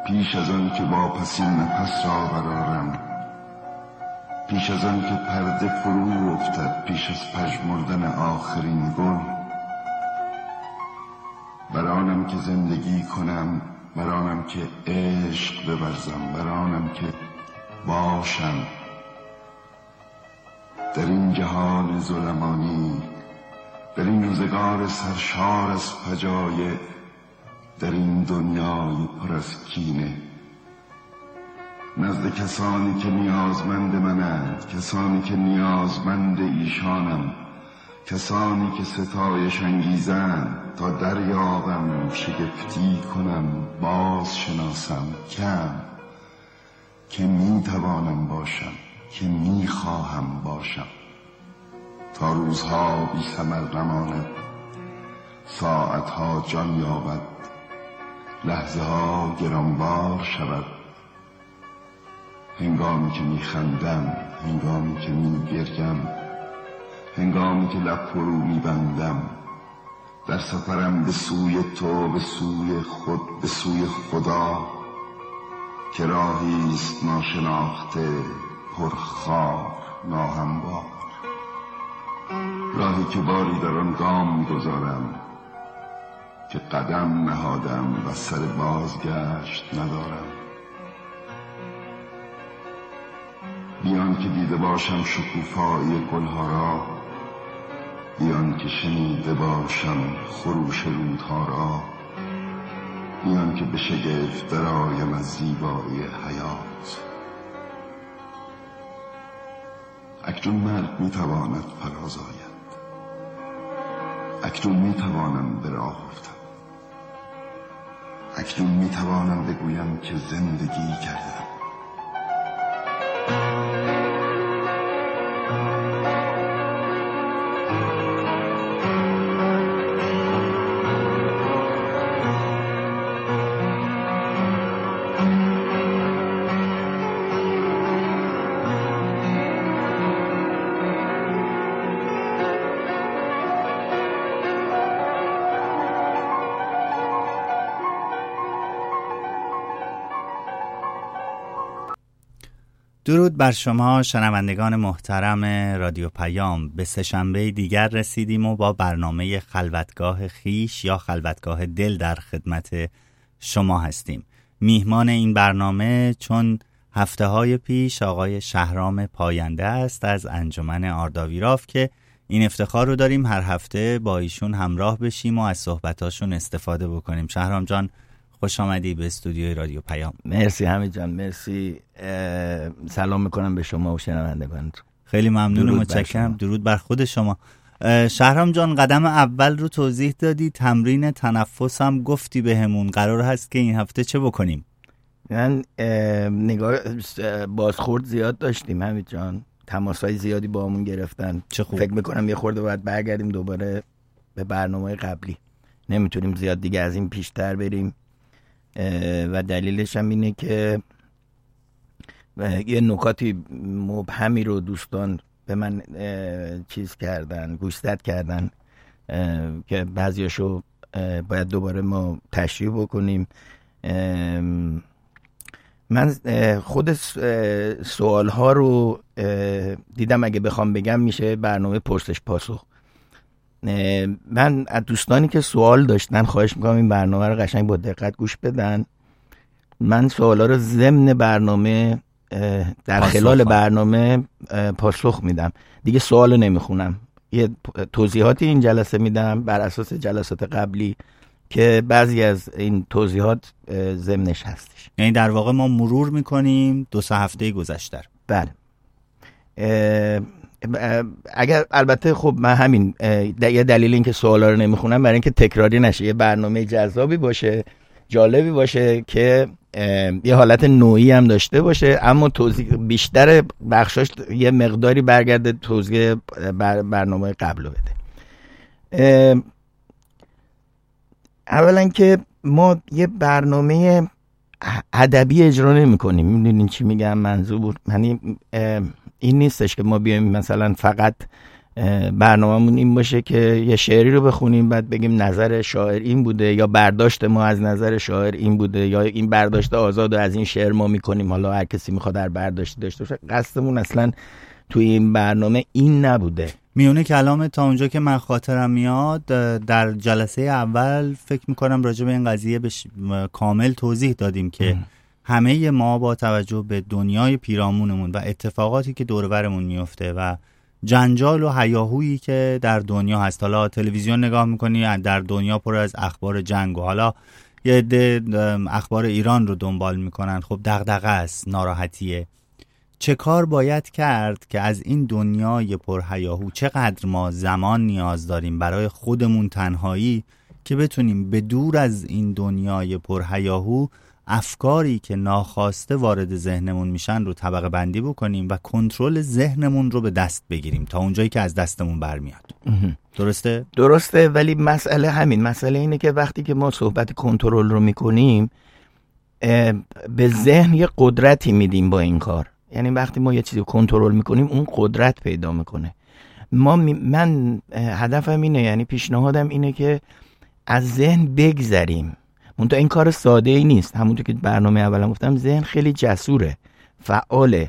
پیش از آن که واپسین نفس را برآرم، پیش از آن که پرده فرو افتد، پیش از پژمردن آخرین گل، برآنم که زندگی کنم، برآنم که عشق بورزم، برآنم که باشم در این جهان ظلمانی، در این روزگار سرشار از فجایع، در این دنیای پر از کینه، نزد کسانی که نیازمند منند، کسانی که نیازمند ایشانم، کسانی که ستایش انگیزند، تا دریابم، شگفتی کنم، باز شناسم کم که می توانم باشم، که می خواهم باشم، تا روزها بی ثمر نماند، ساعتها جان یابد، لحظه ها گرانبار شود، هنگامی که می خندم، هنگامی که می گریم، هنگامی که لب فرو می بندم، در سفرم به سوی تو، به سوی خود، به سوی خدا، که راهی است ناشناخته، پرخار، ناهموار، راهی که باری در آن گام می‌گذارم که قدم نهادم و سر بازگشت ندارم. بیان که دیده باشم شکوفایی گلها را، بیان که شنیده باشم خروش رودها را، بیان که به شگفت درآیم از زیبایی حیات. اکنون مرگ میتواند فراز آید، اکنون میتوانم به راه افتم، اکنون میتوانم بگویم که زندگی کردم. درود بر شما شنوندگان محترم رادیو پیام. به سه‌شنبه دیگر رسیدیم و با برنامه خلوتگاه خیش یا خلوتگاه دل در خدمت شما هستیم. میهمان این برنامه چون هفته‌های پیش آقای شهرام پاینده است از انجمن آرداویراف که این افتخار رو داریم هر هفته با ایشون همراه بشیم و از صحبتاشون استفاده بکنیم. شهرام جان خوش آمدی به استودیوی رادیو پیام. مرسی حمید جان، مرسی. سلام میکنم به شما و شنوندگان. خیلی ممنون و متشکرم. درود بر خود شما. شهرام جان قدم اول رو توضیح دادی، تمرین تنفس هم گفتی بهمون. قرار هست که این هفته چه بکنیم؟ من نگاه بازخورد زیاد داشتیم حمید جان، تماس‌های زیادی با همون گرفتن. چه خوب. فکر میکنم یه خورده باید برگردیم دوباره به برنامه قبلی، نمیتونیم زیاد دیگه از این پیشتر بریم و دلیلش هم اینه که یه نکاتی مبهمی رو دوستان به من چیز کردن، گوشزد کردن که بعضیاشو باید دوباره ما تشریح بکنیم. من خود سوال ها رو دیدم اگه بخوام بگم میشه برنامه پرسش پاسخ. من از دوستانی که سوال داشتن خواهش میکنم این برنامه رو قشنگ با دقت گوش بدن. من سوالا رو ضمن برنامه در خلال برنامه پاسخ میدم، دیگه سوال نمیخونم. یه توضیحاتی این جلسه میدم بر اساس جلسات قبلی که بعضی از این توضیحات ضمنش هستش. یعنی در واقع ما مرور میکنیم 2-3 هفته گذشته. بله. اگر البته خب من همین یه دلیل این که سوالا رو نمیخونم برای اینکه تکراری نشه، یه برنامه جذابی باشه، جالبی باشه که یه حالت نوعی هم داشته باشه، اما توضیح بیشتر بخشاش یه مقداری برگرده توضیح برنامه قبل رو بده. اولا که ما یه برنامه ادبی اجرا نمی کنیم. میدونین چی میگم؟ منظور یعنی این نیستش که ما بیایم مثلا فقط برنامه‌مون این باشه که یه شعری رو بخونیم بعد بگیم نظر شاعر این بوده یا برداشت ما از نظر شاعر این بوده یا این برداشت آزاد و از این شعر ما میکنیم، حالا هر کسی میخواد هر برداشتی داشته باشه. قصدمون اصلا توی این برنامه این نبوده. میونه کلام تا اونجا که من خاطرم میاد در جلسه اول فکر میکنم راجع به این قضیه کامل توضیح دادیم که همه ما با توجه به دنیای پیرامونمون و اتفاقاتی که دور و برمون میفته و جنجال و هیاهویی که در دنیا هست، حالا تلویزیون نگاه میکنی در دنیا پر از اخبار جنگ و حالا یه عده اخبار ایران رو دنبال میکنن، خب دغدغه است، ناراحتیه. چه کار باید کرد که از این دنیای پر هیاهو چقدر ما زمان نیاز داریم برای خودمون تنهایی که بتونیم به دور از این دنیای پر هیاهو افکاری که ناخواسته وارد ذهنمون میشن رو طبقه بندی بکنیم و کنترل ذهنمون رو به دست بگیریم تا اونجایی که از دستمون برمیاد. درسته؟ درسته، ولی مسئله اینه که وقتی که ما صحبت کنترل رو میکنیم به ذهن یه قدرتی میدیم با این کار. یعنی وقتی ما یه چیزی رو کنترل میکنیم اون قدرت پیدا میکنه. من هدفم اینه، یعنی پیشنهادم اینه که از ذهن بگذریم. منتها این کار ساده ای نیست. همونطور که برنامه اولم گفتم ذهن خیلی جسوره، فعاله،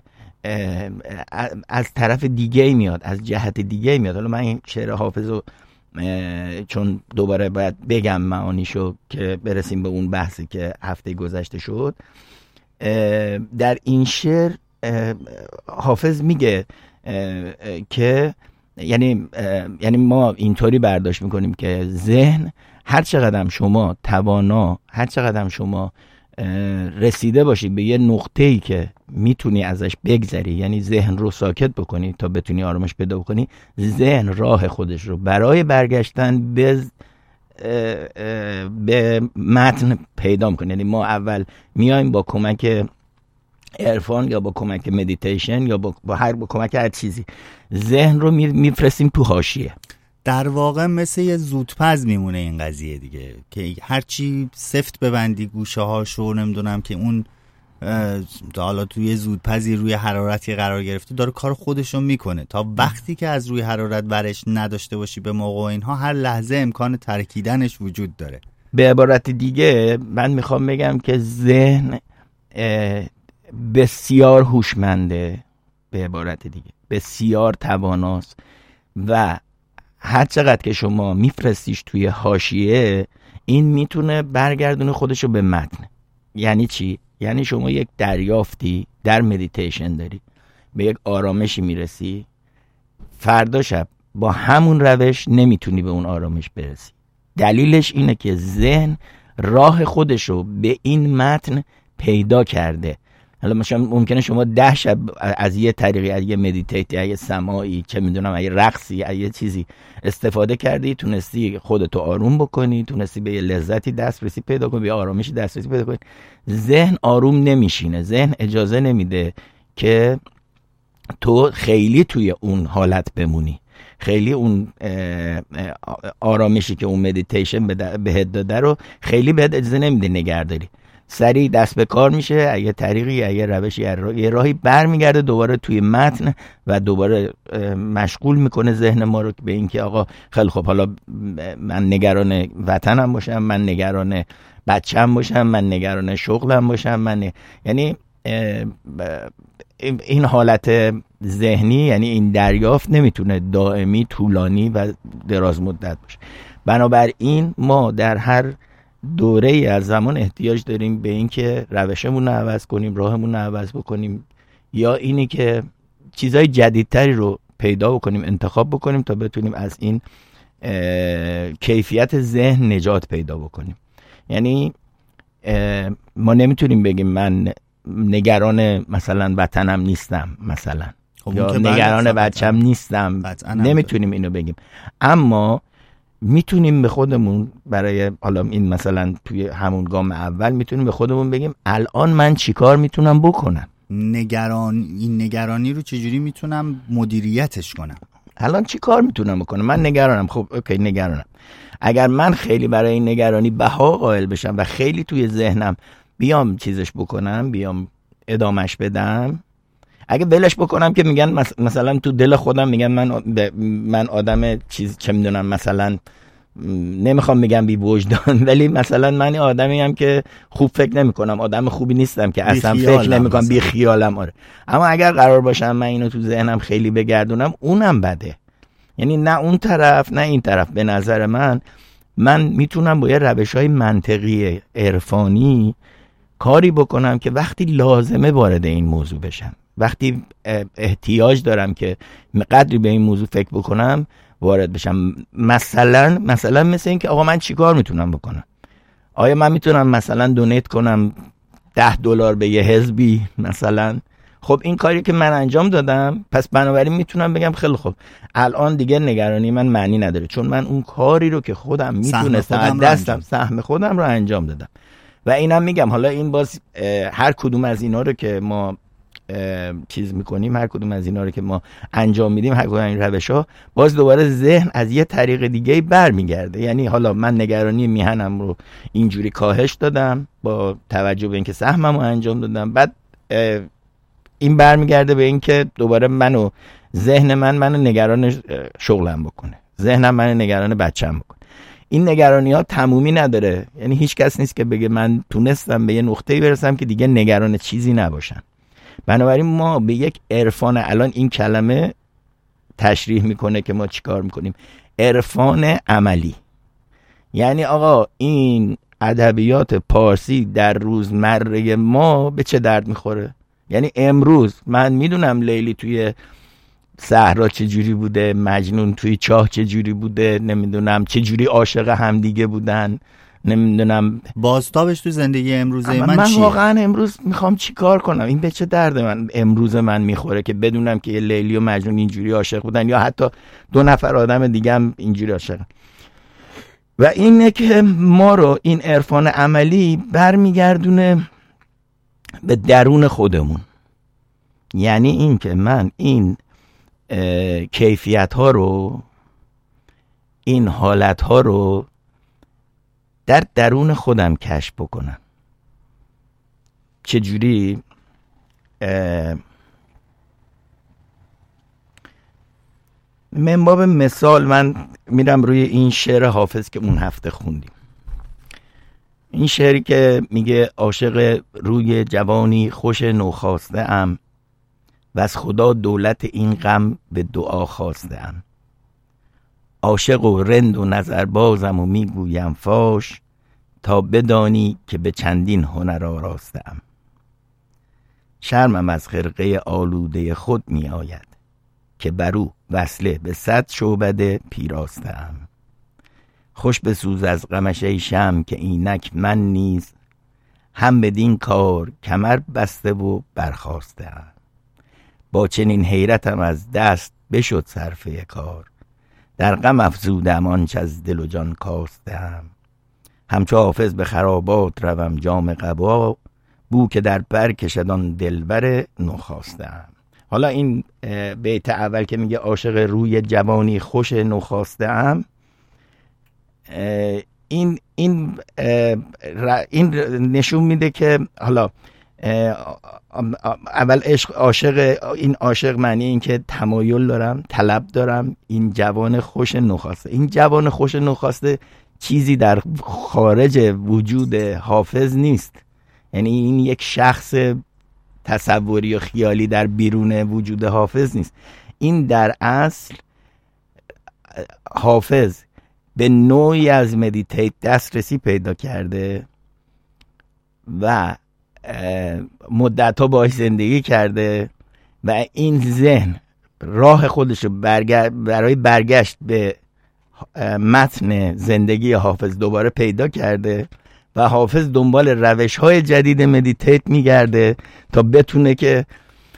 از طرف دیگه میاد، از جهت دیگه میاد. حالا من این شعر حافظ رو چون دوباره باید بگم معانیشو که برسیم به اون بحثی که هفته گذشته شد. در این شعر حافظ میگه که یعنی ما اینطوری برداشت میکنیم که ذهن هر چقدر شما توانا، هر چقدر شما رسیده باشی به یه نقطه‌ای که میتونی ازش بگذری، یعنی ذهن رو ساکت بکنی تا بتونی آرامش پیدا بکنی، ذهن راه خودش رو برای برگشتن به متن پیدا میکنه. یعنی ما اول میایم با کمک عرفان یا با کمک مدیتیشن یا با کمک هر چیزی ذهن رو میفرستیم تو حاشیه. در واقع مثل یه زودپز میمونه این قضیه دیگه، که هرچی سفت ببندی گوشه هاشو، نمیدونم که اون حالا توی زودپزی روی حرارتی قرار گرفته داره کار خودشو میکنه تا وقتی که از روی حرارت برش نداشته باشی به موقع اینها هر لحظه امکان ترکیدنش وجود داره. به عبارت دیگه من میخوام بگم که ذهن بسیار هوشمنده، به عبارت دیگه بسیار تواناست و هر چقدر که شما میفرستیش توی حاشیه این میتونه برگردونه خودشو به متن. یعنی چی؟ یعنی شما یک دریافتی در مدیتیشن داری، به یک آرامشی میرسی، فردا شب با همون روش نمیتونی به اون آرامش برسی. دلیلش اینه که ذهن راه خودشو به این متن پیدا کرده. حالا مثلا ممکنه شما 10 شب از یه طریقی، از یه مدیتیتی، از یه سماعی، چه میدونم، از یه رقصی، از یه چیزی استفاده کردی، تونستی خودتو آروم بکنی، تونستی به یه لذتی دسترسی پیدا کنی، به آرامشی دسترسی پیدا کنی. ذهن آروم نمیشینه، ذهن اجازه نمیده که تو خیلی توی اون حالت بمونی، خیلی اون آرامشی که اون مدیتیشن بهت داده رو خیلی بهت اجازه نمیده نگهداری. سریع دست به کار میشه، یه طریقی، یه روشی، یه راهی برمیگرده دوباره توی متن و دوباره مشغول میکنه ذهن ما رو به این که آقا خیلی خب حالا من نگران وطنم باشم، من نگران بچه‌م باشم، من نگران شغلم باشم، یعنی این حالت ذهنی، یعنی این دریافت نمیتونه دائمی، طولانی و دراز مدت باشه. بنابراین ما در هر دوره ای از زمان احتیاج داریم به این که روشمون رو عوض کنیم، راهمون رو عوض بکنیم، یا اینی که چیزای جدیدتری رو پیدا بکنیم، انتخاب بکنیم تا بتونیم از این کیفیت ذهن نجات پیدا بکنیم. یعنی ما نمیتونیم بگیم من نگران مثلا وطنم نیستم مثلا، یا نگران بچه‌م نیستم، نمیتونیم اینو بگیم. اما میتونیم به خودمون برای حالا این مثلا توی همون گام اول میتونیم به خودمون بگیم الان من چیکار میتونم بکنم، این نگرانی رو چجوری میتونم مدیریتش کنم، الان چیکار میتونم بکنم. من نگرانم، خب اوکی نگرانم. اگر من خیلی برای این نگرانی بها قائل بشم و خیلی توی ذهنم بیام چیزش بکنم، بیام ادامش بدم، اگه ولش بکنم که میگن مثلا تو دل خودم میگن من آدم چه میدونم مثلا نمیخوام بگم بی وجدان، ولی مثلا من آدمی ام که خوب فکر نمیکنم، آدم خوبی نیستم که اصلا فکر نمیکنم، بی خیالم. آره. اما اگر قرار باشم من اینو تو ذهنم خیلی بگردونم، اونم بده. یعنی نه اون طرف نه این طرف. به نظر من میتونم با یه روش‌های منطقی عرفانی کاری بکنم که وقتی لازمه وارد این موضوع بشم، وقتی احتیاج دارم که قدری به این موضوع فکر بکنم وارد بشم. مثلا مثل این که آقا من چیکار میتونم بکنم؟ آیا من میتونم مثلا دونیت کنم $10 به یه حزبی مثلا؟ خب این کاری که من انجام دادم، پس بنابراین میتونم بگم خیلی خب الان دیگه نگرانی من معنی نداره، چون من اون کاری رو که خودم میتونستم دستم سهم خودم رو انجام دادم. و اینم میگم حالا این باز هر کدوم از اینا رو که ما چیز میکنیم، هر کدوم از اینا رو که ما انجام میدیم، هر کدوم این روش‌ها، باز دوباره ذهن از یه طریق دیگه برمیگرده. یعنی حالا من نگرانی میهنم رو اینجوری کاهش دادم با توجه به اینکه سهممو انجام دادم، بعد این برمیگرده به این که دوباره ذهن منو نگران شغلم بکنه، ذهنم منو نگران بچه‌م بکنه. این نگرانی ها تمومی نداره. یعنی هیچ کس نیست که بگه من تونستم به یه نقطه‌ای برسم که دیگه نگران چیزی نباشم. بنابراین ما به یک عرفان، الان این کلمه تشریح میکنه که ما چیکار میکنیم، عرفان عملی. یعنی آقا این ادبیات پارسی در روزمره ما به چه درد میخوره؟ یعنی امروز من میدونم لیلی توی صحرا چه جوری بوده، مجنون توی چاه چه جوری بوده، نمیدونم چه جوری عاشق همدیگه بودن، نمیدونم بازتابش تو زندگی امروزه من چیه؟ واقعا امروز میخوام چی کار کنم؟ این به چه درد من امروز من میخوره که بدونم که یه لیلی و مجنون اینجوری عاشق بودن، یا حتی 2 نفر آدم دیگه هم اینجوری عاشقن. و اینه که ما رو این عرفان عملی برمیگردونه به درون خودمون. یعنی این که من این کیفیت ها رو، این حالت ها رو در درون خودم کشف بکنم. چجوری؟ من باب مثال من میرم روی این شعر حافظ که اون هفته خوندیم. این شعری که میگه عاشق روی جوانی خوش نوخاسته ام و از خدا دولت این غم به دعا خواسته ام. عاشق و رند و نظربازم و میگویم فاش تا بدانی که به چندین هنر آراسته ام. شرمم از خرقه آلوده خود می آید که برو وصله به 100 شعبده پیراسته ام. خوش بسوز از غمش ای شمع که اینک من نیز هم بدین کار کمر بسته و برخاسته ام. با چنین حیرتم از دست بشد صرفه کار، در غم افزودم آنچ از دل و جان کاستم. همچو حافظ به خرابات روم جام قبا، بو که در پر کشدان دلبر نوخاستم. حالا این بیت اول که میگه عاشق روی جوانی خوش نوخاستم، این نشون میده که حالا اول عاشق معنی این که تمایل دارم، طلب دارم این جوان خوش نوخاسته. این جوان خوش نوخاسته چیزی در خارج وجود حافظ نیست. یعنی این یک شخص تصوری و خیالی در بیرون وجود حافظ نیست. این در اصل حافظ به نوعی از مدیتیت دسترسی پیدا کرده و مدت‌ها باهاش زندگی کرده و این ذهن راه خودش رو برای برگشت به متن زندگی حافظ دوباره پیدا کرده و حافظ دنبال روش‌های جدید مدیتیت میگرده تا بتونه که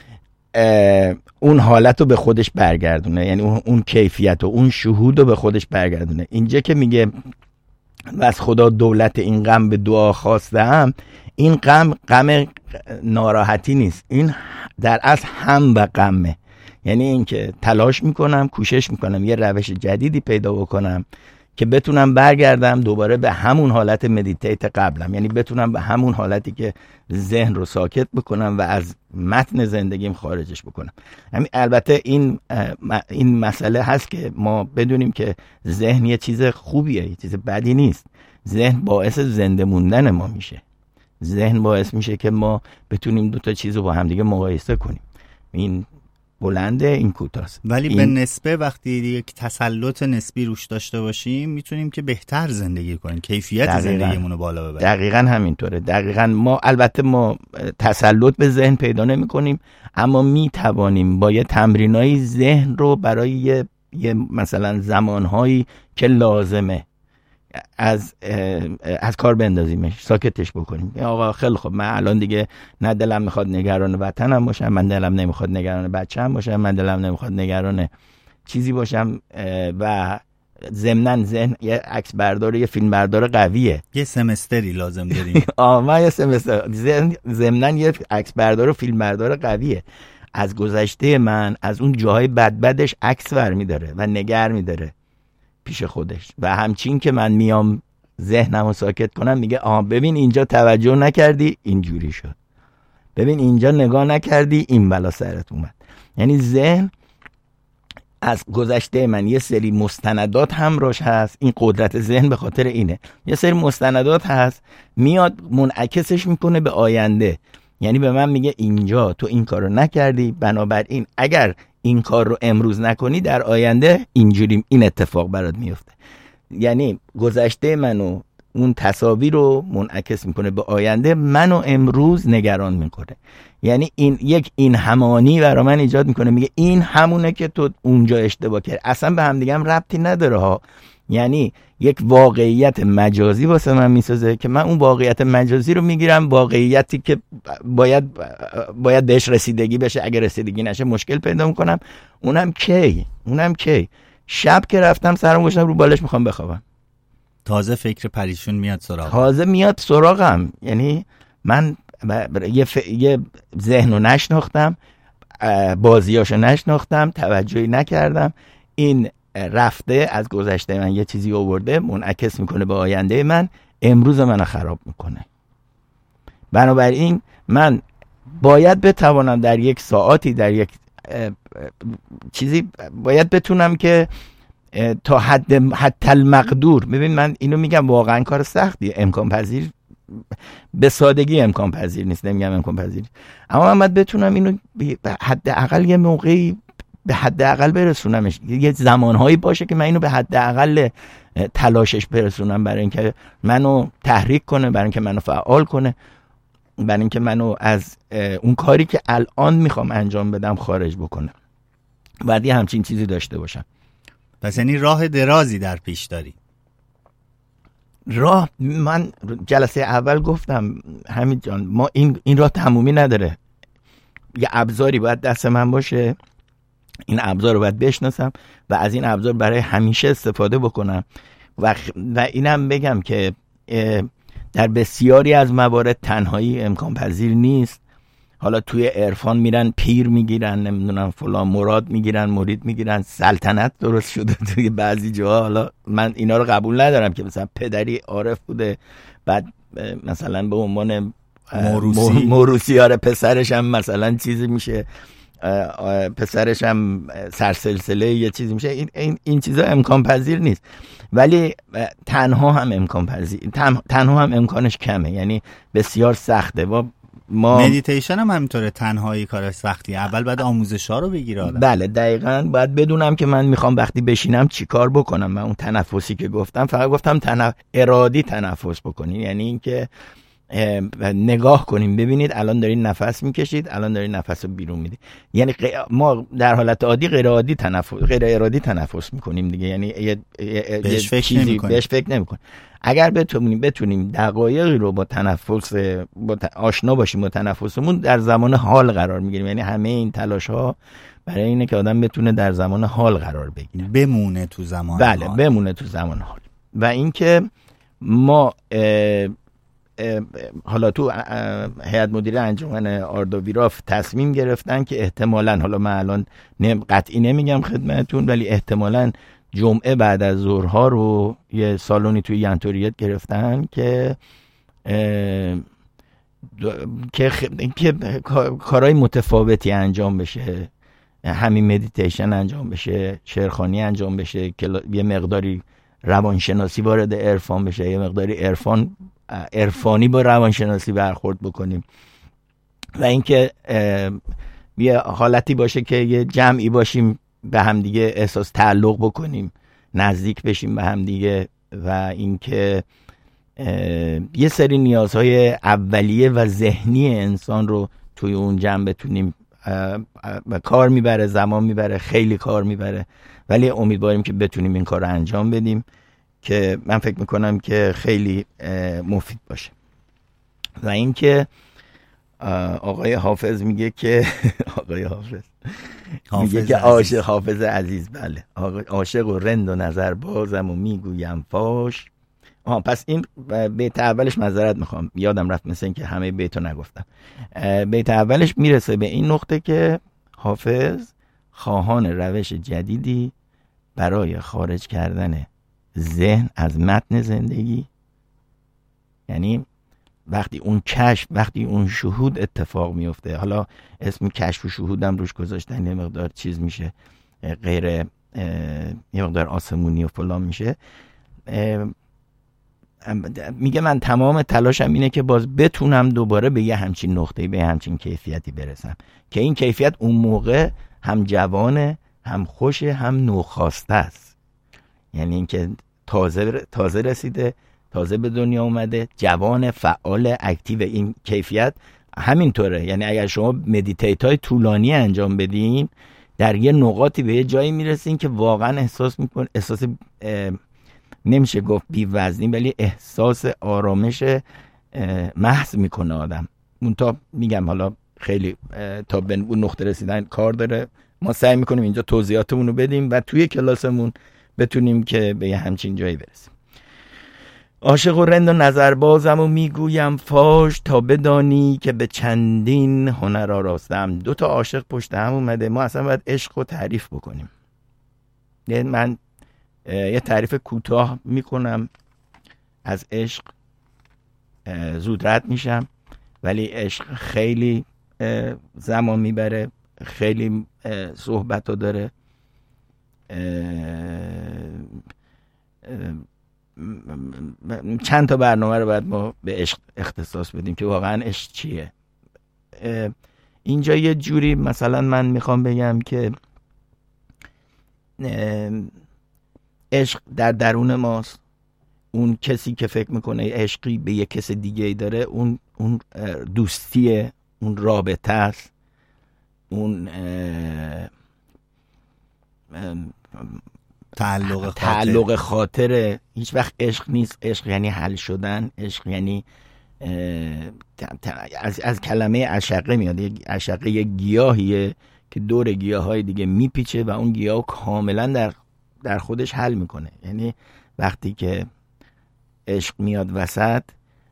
اون حالت رو به خودش برگردونه، یعنی اون کیفیت و اون شهود رو به خودش برگردونه. اینجا که میگه و از خدا دولت این غم به دعا خواستم، این غم ناراحتی نیست، این در اصل هم و غمه. یعنی این که تلاش میکنم، کوشش میکنم یه روش جدیدی پیدا بکنم که بتونم برگردم دوباره به همون حالت مدیتیت قبلم، یعنی بتونم به همون حالتی که ذهن رو ساکت بکنم و از متن زندگیم خارجش بکنم. البته این مسئله هست که ما بدونیم که ذهن یه چیز خوبیه، یه چیز بدی نیست. ذهن باعث زنده موندن ما میشه. ذهن باعث میشه که ما بتونیم دو تا چیز رو با هم دیگه مقایسه کنیم. این بلنده، این کوتاست. ولی به نسبه وقتی یک تسلط نسبی روش داشته باشیم میتونیم که بهتر زندگی کنیم، کیفیت زندگیمون رو بالا ببریم. دقیقاً همینطوره. دقیقاً ما تسلط به ذهن پیدا نمی کنیم، اما می توانیم با یه تمرینای ذهن رو برای یه مثلا زمانهایی که لازمه از کار بندازیمش، ساکتش بکنیم. آقا خیلی خب، من الان دیگه نه دلم میخواد نگران وطنم باشم، من دلم نمیخواد نگران بچه‌م باشم، من دلم نمیخواد نگران چیزی باشم و ضمناً ذهن یه عکس بردار، یه فیلم بردار قویه. یه سمستری لازم داریم. من یه سمستر ضمناً یه عکس بردار و فیلم بردار قویه. از گذشته من، از اون جاهای بدش عکس برمی‌داره و نگر می‌داره پیش خودش. و همچین که من میام ذهنمو ساکت کنم، میگه ببین اینجا توجه نکردی اینجوری شد، ببین اینجا نگاه نکردی این بلا سرت اومد. یعنی ذهن از گذشته من یه سری مستندات همراهش هست. این قدرت ذهن به خاطر اینه، یه سری مستندات هست میاد منعکسش میکنه به آینده. یعنی به من میگه اینجا تو این کارو نکردی، بنابراین اگر این کار رو امروز نکنی در آینده اینجوری این اتفاق برات میفته. یعنی گذشته منو، اون تصاویر رو منعکس میکنه به آینده، منو امروز نگران میکنه. یعنی این همانی برای من ایجاد میکنه، میگه این همونه که تو اونجا اشتباه کردی. اصلا به هم دیگه هم ربطی نداره ها. یعنی یک واقعیت مجازی واسه من میسازه که من اون واقعیت مجازی رو میگیرم واقعیتی که باید بهش رسیدگی بشه. اگه رسیدگی نشه مشکل پیدا میکنم. اونم کی شب که رفتم سرم گذاشتم رو بالش میخوام بخوابم، تازه فکر پریشون میاد سراغم. یعنی من یه ذهن رو نشناختم، بازیاشو نشناختم، توجهی نکردم. این رفته از گذشته من یه چیزی آورده، منعکس میکنه به آینده من، امروز منو خراب میکنه. بنابراین من باید بتوانم در یک ساعتی، در یک چیزی باید بتونم که تا حد المقدور. ببین من اینو میگم واقعا کار سختیه، امکان پذیر به سادگی امکان پذیر نیست، نمیگم امکان پذیر، اما من باید بتونم اینو به حداقل یه موقعی به حداقل برسونمش. یه زمانهایی باشه که من اینو به حداقل تلاشش برسونم برای اینکه منو تحریک کنه، برای اینکه منو فعال کنه، برای اینکه منو از اون کاری که الان میخوام انجام بدم خارج بکنه. باید یه همچین چیزی داشته باشم. پس یعنی راه درازی در پیش داری؟ من جلسه اول گفتم حمید جان، ما این راه تمومی نداره. یه ابزاری باید دست من باشه، این ابزار رو باید بشناسم و از این ابزار برای همیشه استفاده بکنم. و اینم بگم که در بسیاری از موارد تنهایی امکان پذیر نیست. حالا توی عرفان میرن پیر میگیرن، نمیدونم فلان مراد میگیرن، مرید میگیرن، سلطنت درست شده توی بعضی جاها. حالا من اینا رو قبول ندارم که مثلا پدری عارف بوده بعد مثلا به عنوان موروثی پسرش هم مثلا چیزی میشه، پسرش هم سرسلسله یه چیزی میشه. این چیزا امکان پذیر نیست. ولی تنها هم امکان پذیر، تنها هم امکانش کمه، یعنی بسیار سخته. ما مدیتیشن هم همینطوره، تنهایی کار سختی. اول باید آموزش‌ها رو بگیره آدم. بله دقیقاً، باید بدونم که من میخوام وقتی بشینم چی کار بکنم. من اون تنفسی که گفتم فقط گفتم ارادی تنفس بکنی، یعنی اینکه نگاه کنیم ببینید الان دارین نفس میکشید، الان دارین نفس رو بیرون میدید. یعنی ما در حالت عادی غیر ارادی تنفس میکنیم دیگه، یعنی بهش فکر نمیکنیم. اگر بتونیم دقایقی رو با تنفس آشنا باشیم با تنفسمون، در زمان حال قرار میگیریم. یعنی همه این تلاش ها برای اینه که آدم بتونه در زمان حال قرار بگیره، بمونه تو زمان حال. بمونه تو زمان حال. و اینکه ما حالا تو هیئت مدیره انجمن آردویراف تصمیم گرفتن که احتمالاً، حالا من الان قطعی نمیگم خدمتتون، ولی احتمالاً جمعه بعد از ظهرها رو یه سالونی توی ینطوریت گرفتن که کارهای متفاوتی انجام بشه، همین مدیتیشن انجام بشه، شعرخوانی انجام بشه، یه مقداری روانشناسی وارد عرفان بشه، یه مقداری عرفانی با روانشناسی برخورد بکنیم و اینکه یه حالتی باشه که یه جمعی باشیم به هم دیگه احساس تعلق بکنیم، نزدیک بشیم به هم دیگه و اینکه یه سری نیازهای اولیه و ذهنی انسان رو توی اون جمع بتونیم و کار میبره، زمان میبره، خیلی کار میبره، ولی امیدواریم که بتونیم این کار رو انجام بدیم که من فکر میکنم که خیلی مفید باشه. و اینکه آقای حافظ میگه که آقای حافظ میگه که عاشق حافظ عزیز، بله، عاشق و رند و نظر بازم و میگویم فاش. پس این بیت اولش معذرت میخوام یادم رفت، مثل این که همه بیتو نگفتم. بیت اولش میرسه به این نقطه که حافظ خواهان روش جدیدی برای خارج کردن ذهن از متن زندگی، یعنی وقتی اون کشف، وقتی اون شهود اتفاق میفته، حالا اسم کشف و شهودم روش گذاشتن یه مقدار چیز میشه، غیر یه مقدار آسمونی و فلان میشه، میگه من تمام تلاشم اینه که باز بتونم دوباره به یه همچین نقطه‌ای، به همچین کیفیتی برسم که این کیفیت اون موقع هم جوانه، هم خوشه، هم نوخاسته است. یعنی اینکه تازه رسیده، تازه به دنیا اومده، جوان، فعال، اکتیو. این کیفیت همینطوره. یعنی اگر شما مدیتیت های طولانی انجام بدین، در یه نقاطی به یه جایی میرسین که واقعا احساس نمیشه گفت بی وزنی، ولی احساس آرامش محض میکنه آدم. اون تا میگم حالا خیلی تا به اون نقطه رسیدن کار داره. ما سعی میکنیم اینجا توضیحاتمون رو بدیم و توی کلاسمون بتونیم که به یه همچین جایی برسیم. عاشق و رند و نظربازم و میگویم فاش، تا بدانی که به چندین هنر آراستم. 2 تا عاشق پشت هم اومده، ما اصلا باید عشق رو تعریف بکنیم. من یه تعریف کوتاه میکنم از عشق، زود رد میشم، ولی عشق خیلی زمان میبره، خیلی صحبت رو داره. چند تا برنامه رو باید ما به عشق اختصاص بدیم که واقعا عشق چیه. اینجا یه جوری مثلا من میخوام بگم که عشق در درون ماست. اون کسی که فکر میکنه عشقی به یه کس دیگه ای داره، اون دوستیه، اون رابطه است، اون تعلق خاطره. هیچ وقت عشق نیست. عشق یعنی حل شدن. عشق یعنی از کلمه عشقه میاد. عشقه یه گیاهیه که دور گیاهای دیگه میپیچه و اون گیاه کاملا در خودش حل میکنه. یعنی وقتی که عشق میاد وسط،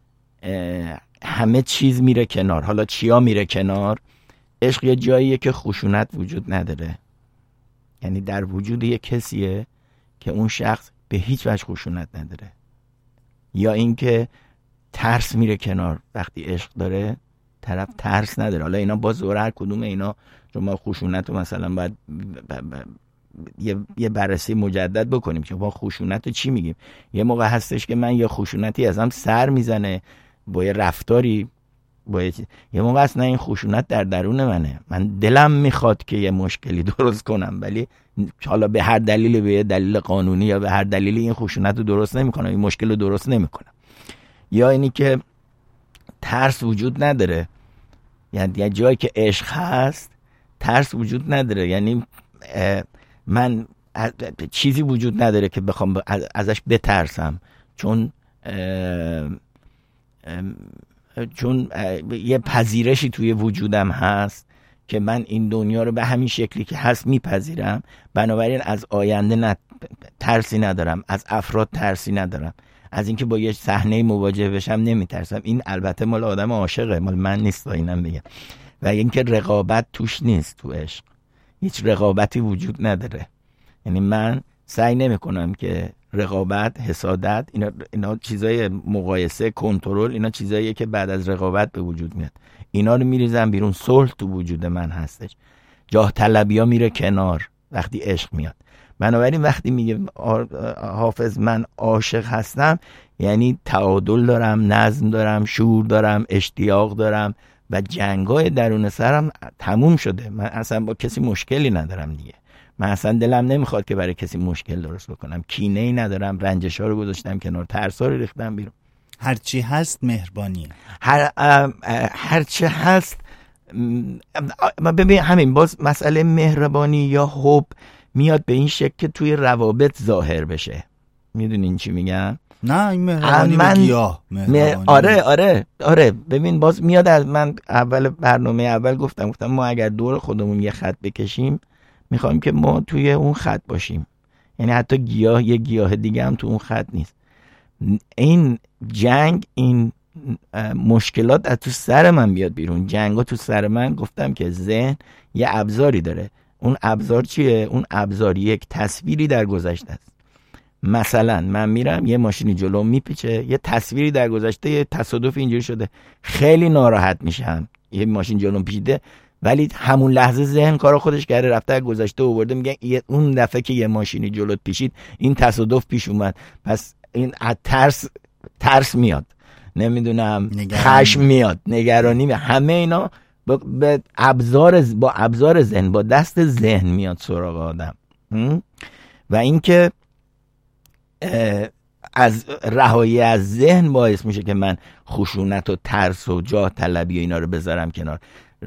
همه چیز میره کنار. حالا چیا میره کنار؟ عشق یه جاییه که خشونت وجود نداره. یعنی در وجود یه کسیه که اون شخص به هیچ وجه خشونت نداره. یا اینکه ترس میره کنار. وقتی عشق داره طرف ترس نداره. حالا اینا باز زور هر کدوم اینا، شما خشونت رو مثلا باید یه بررسی مجدد بکنیم که ما خشونت رو چی میگیم. یه موقع هستش که من یه خشونتی ازم سر میزنه با یه رفتاری، یه موقع اصلا این خشونت در درون منه، من دلم میخواد که یه مشکلی درست کنم، ولی حالا به هر دلیل، به یه دلیل قانونی یا به هر دلیلی این خشونت رو درست نمیکنم، این مشکل رو درست نمیکنم. یا اینی که ترس وجود نداره. یعنی یه جایی که عشق هست ترس وجود نداره. یعنی من چیزی وجود نداره که بخوام ازش بترسم، چون یه پذیرشی توی وجودم هست که من این دنیا رو به همین شکلی که هست میپذیرم. بنابراین از آینده ترسی ندارم، از افراد ترسی ندارم، از اینکه با یه صحنه مواجه بشم نمیترسم. این البته مال آدم عاشقه، مال من نیست با اینم بگم. و اینکه رقابت توش نیست. تو عشق هیچ رقابتی وجود نداره. یعنی من سعی نمیکنم که رقابت، حسادت، اینا چیزای مقایسه، کنترل، اینا چیزاییه که بعد از رقابت به وجود میاد. اینا رو میریزم بیرون، صلح تو وجود من هستش، جاه طلبی ها میره کنار وقتی عشق میاد. بنابراین وقتی میگه حافظ من عاشق هستم، یعنی تعادل دارم، نظم دارم، شعور دارم، اشتیاق دارم و جنگای درون سرم تموم شده. من اصلا با کسی مشکلی ندارم دیگه. من اصلا دلم نمیخواد که برای کسی مشکل درست بکنم، کینه‌ای ندارم، رنجش‌ها رو گذاشتم کنار، ترس‌ها رو ریختم بیرون. هرچی هست مهربانیه. هرچی هست. ببین همین باز مسئله مهربانی یا حب میاد به این شکل که توی روابط ظاهر بشه. میدونین چی میگم؟ نه این مهربانی به گیاه. آره ببین باز میاد از من اول برنامه اول گفتم ما اگر دور خودمون یه خط بکشیم میخوایم که ما توی اون خط باشیم. یعنی حتی گیاه، یه گیاه دیگه هم تو اون خط نیست. این جنگ، این مشکلات از تو سر من بیاد بیرون. جنگا تو سر من، گفتم که ذهن یه ابزاری داره. اون ابزار چیه؟ اون ابزار یک تصویری در گذشته است. مثلا من میرم یه ماشینی جلو میپیچه، یه تصویری در گذشته، یه تصادف اینجوری شده، خیلی ناراحت میشم یه ماشین جلو پیچیده، ولی همون لحظه ذهن کارو خودش کرده، رفته از گذشته آورده، میگه اون دفعه که یه ماشینی جلوت پیچید این تصادف پیش اومد، پس این از ترس میاد، نمیدونم خشم میاد، نگرانی میاد، همه اینا با ابزار ذهن، با دست ذهن میاد سراغ آدم. و اینکه از رهایی از ذهن باعث میشه که من خشونت و ترس و جاه طلبی و اینا رو بذارم کنار.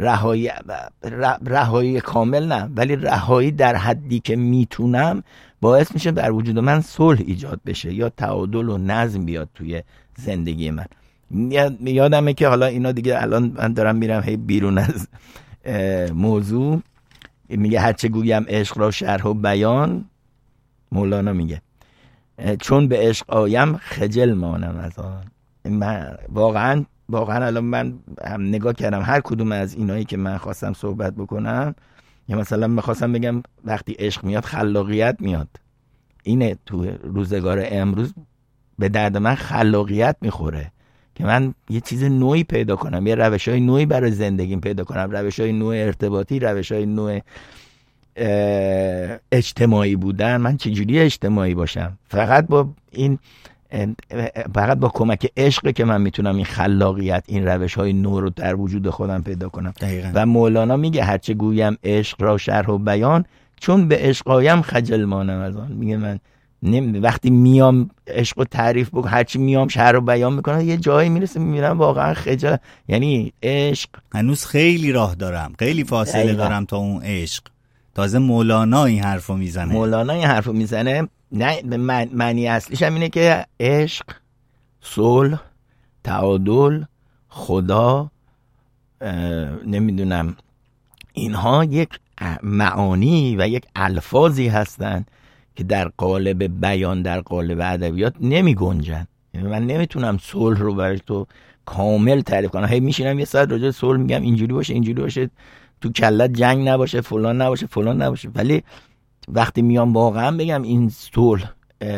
رهایی کامل نه، ولی رهایی در حدی که میتونم باعث میشه در وجود من صلح ایجاد بشه یا تعادل و نظم بیاد توی زندگی من. یادمه که حالا اینا دیگه الان من دارم میرم هی بیرون از موضوع. میگه هرچه گویم عشق را شرح و بیان، مولانا میگه چون به عشق آیم خجل مانم از آن. من واقعا الان من هم نگاه کردم هر کدوم از اینایی که من خواستم صحبت بکنم، یا مثلا میخواستم بگم وقتی عشق میاد خلاقیت میاد. اینه تو روزگار امروز به درد من خلاقیت میخوره که من یه چیز نوعی پیدا کنم، یه روش‌های نوعی برای زندگیم پیدا کنم، روش‌های نوع ارتباطی، روش‌های نوع اجتماعی بودن. من چجوری اجتماعی باشم؟ فقط با کمک عشق که من میتونم این خلاقیت، این روش‌های نو رو در وجود خودم پیدا کنم. دقیقا. و مولانا میگه هرچه گویم عشق را شرح و بیان، چون به عشق آیم خجل مانم از آن. میگه من وقتی میام عشق رو تعریف بکنم، هرچی میام شرح و بیان میکنم، یه جایی میرسه میبینم واقعا خجل. یعنی عشق هنوز خیلی راه دارم، خیلی فاصله دارم تا اون عشق. تازه مولانا این حرفو میزنه. نه معنی اصلیش هم اینه که عشق، صلح، تعادل، خدا، نمیدونم، اینها یک معانی و یک الفاظی هستن که در قالب بیان، در قالب ادبیات نمی گنجن. یعنی من نمیتونم صلح رو برای تو کامل تعریف کنم. هی میشینم یه ساعت راجع به صلح میگم اینجوری باشه، تو کلت جنگ نباشه، فلان نباشه، ولی وقتی میام واقعا بگم این صلح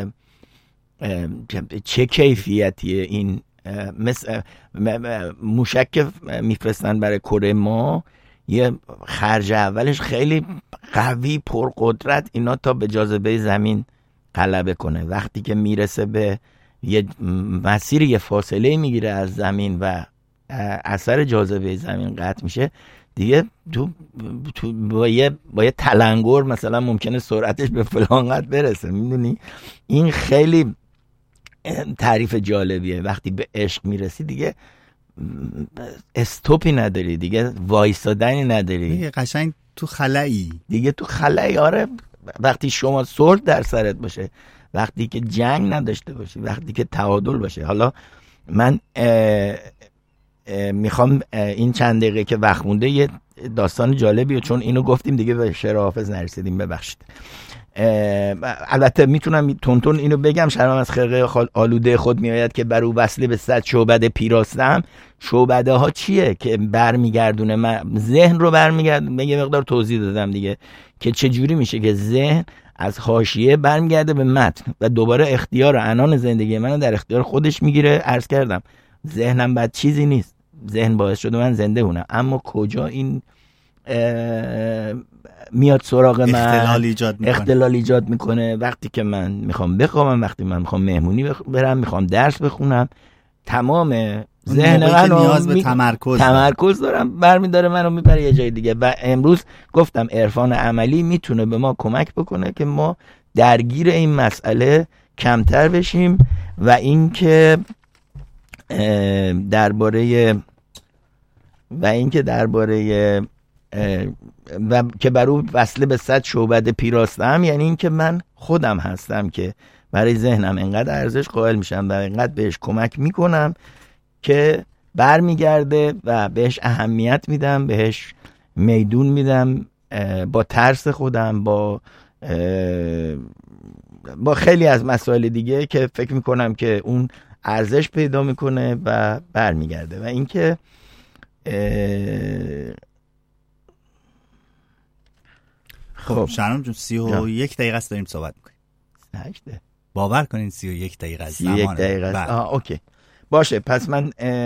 چه کیفیتیه، این مثل موشک میفرستن برای کره ما، یه خرج اولش خیلی قوی، پرقدرت، اینا تا به جاذبه زمین غلبه کنه. وقتی که میرسه به یه مسیر، یه فاصله میگیره از زمین و اثر جاذبه زمین قطع میشه، دیگه تو با یه تلنگر مثلا ممکنه سرعتش به فلان قد برسه. میدونی این خیلی تعریف جالبیه. وقتی به عشق میرسی دیگه استوپی نداری، دیگه وایسادنی نداری، دیگه قشنگ تو خلایی. آره، وقتی شما صلح در سرت باشه، وقتی که جنگ نداشته باشی، وقتی که تعادل باشه. حالا من میخوام این چند دقیقه که وقت مونده یه داستان جالبی، چون اینو گفتیم دیگه به شعر حافظ نرسیدیم، ببخشید. البته میتونم تونتون اینو بگم، شرمم از خرقه آلوده خود میآید که بر او وصله به 100 شعبده پیراستم. شعبده ها چیه که برمیگردونه؟ من ذهن رو برمیگردونه. یه مقدار توضیح دادم دیگه که چه جوری میشه که ذهن از حاشیه برمیگرده به متن و دوباره اختیار عنان زندگی منو در اختیار خودش میگیره. عرض کردم ذهنم بد چیزی نیست، ذهن باعث شده من زنده بونم، اما کجا این میاد سراغ من، اختلال ایجاد میکنه وقتی که من میخوام بخوابم، وقتی من میخوام مهمونی برم، میخوام درس بخونم، تمام ذهن من نیاز به تمرکز دارم برمیداره منو میبره یه جای دیگه. و امروز گفتم عرفان عملی میتونه به ما کمک بکنه که ما درگیر این مسئله کمتر بشیم و اینکه درباره و که بر او وصله به 100 شعبده پیراستم، یعنی این که من خودم هستم که برای ذهنم انقدر ارزش قائل میشم و انقدر بهش کمک میکنم که برمیگرده و بهش اهمیت میدم، بهش میدون میدم، با ترس خودم، با خیلی از مسائل دیگه که فکر میکنم که اون ارزش پیدا میکنه و برمیگرده. و اینکه خب شهرام جون 31 دقیقه است داریم صحبت میکنیم. باور کنین 31 دقیقه است. 31 دقیقه است. اوکی باشه، پس من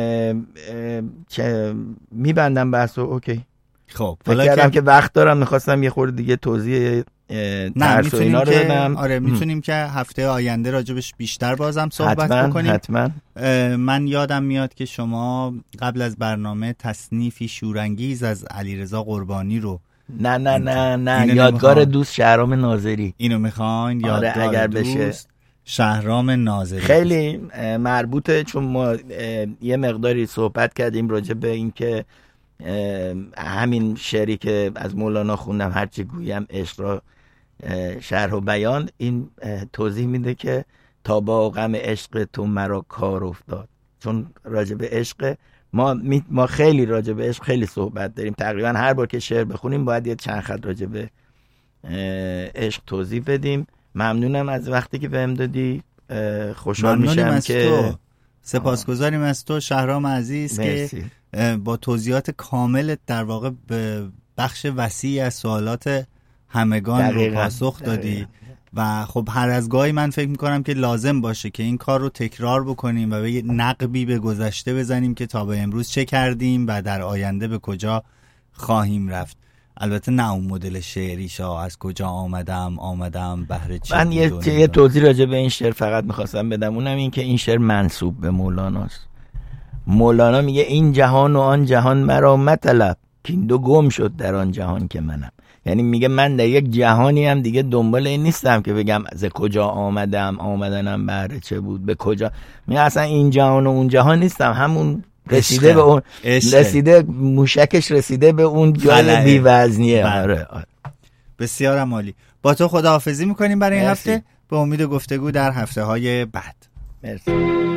میبندم بحثو. اوکی خب فکر کردم که وقت دارم، میخواستم یه خورده دیگه توضیح ترس و اینا رو بدم. آره میتونیم که هفته آینده راجبش بیشتر بازم صحبت بکنیم. حتما. من یادم میاد که شما قبل از برنامه تصنیفی شورانگیز از علیرضا قربانی رو نه یادگار دوست شهرام ناظری، اینو میخواین؟ یادگار اگر بشه شهرام ناظری خیلی مربوطه، چون ما یه مقداری صحبت کردیم راجع به این که همین شعری که از مولانا خوندم، هرچی گویم عشق را شرح و بیان، این توضیح میده که تا با غم عشق تو مرا کار افتاد. چون راجع به عشق ما خیلی راجع به عشق خیلی صحبت داریم، تقریبا هر بار که شعر بخونیم باید یه چند خط راجع به عشق توضیح بدیم. ممنونم از وقتی که بهم دادی، خوشحال میشم که سپاسگزاریم از تو شهرام عزیز مرسی. که با توضیحات کاملت در واقع به بخش وسیعی از سوالات همگان رو پاسخ دادی. و خب هر از گاهی من فکر میکنم که لازم باشه که این کار رو تکرار بکنیم و به نقبی به گذشته بزنیم که تا به امروز چه کردیم و در آینده به کجا خواهیم رفت. البته نه اون مدل شعریشا از کجا آمدم بهر چی. من یه توضیح راجع به این شعر فقط میخواستم بدم، اونم این که این شعر منسوب به مولاناست. مولانا میگه این جهان و آن جهان مرا مطلب، که این دو گم شد در آن جهان که منم. یعنی میگه من در یک جهانی هم دیگه دنبال این نیستم که بگم از کجا آمدنم بهر چه بود، به کجا. میگه اصلا این جهان و اون جهان نیستم، همون رسیده به اون رسیده، موشکش رسیده به اون جای بی‌وزنیه. آره. بسیار عالی. با تو خداحافظی میکنیم برای این مرسی. هفته، به امید گفتگو در هفته های بعد. مرسی.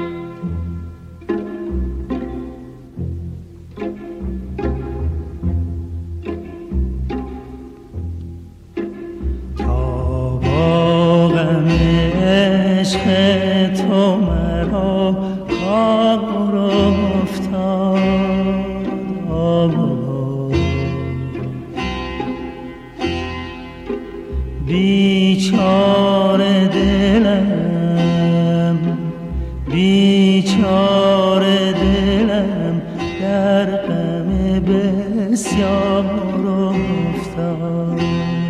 عشق تو مرا کار افتاد، بیچاره دلم در غم بسیار افتاد.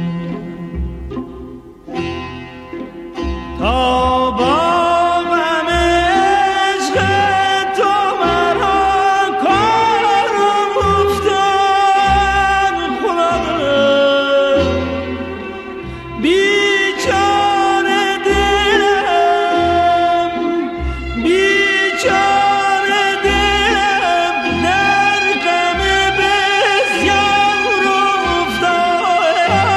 تا با غم عشق تو مرا کار افتاد، خدا بیچاره دلم در غم بسیار افتاد.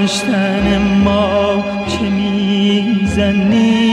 کاشتن ما که میزنی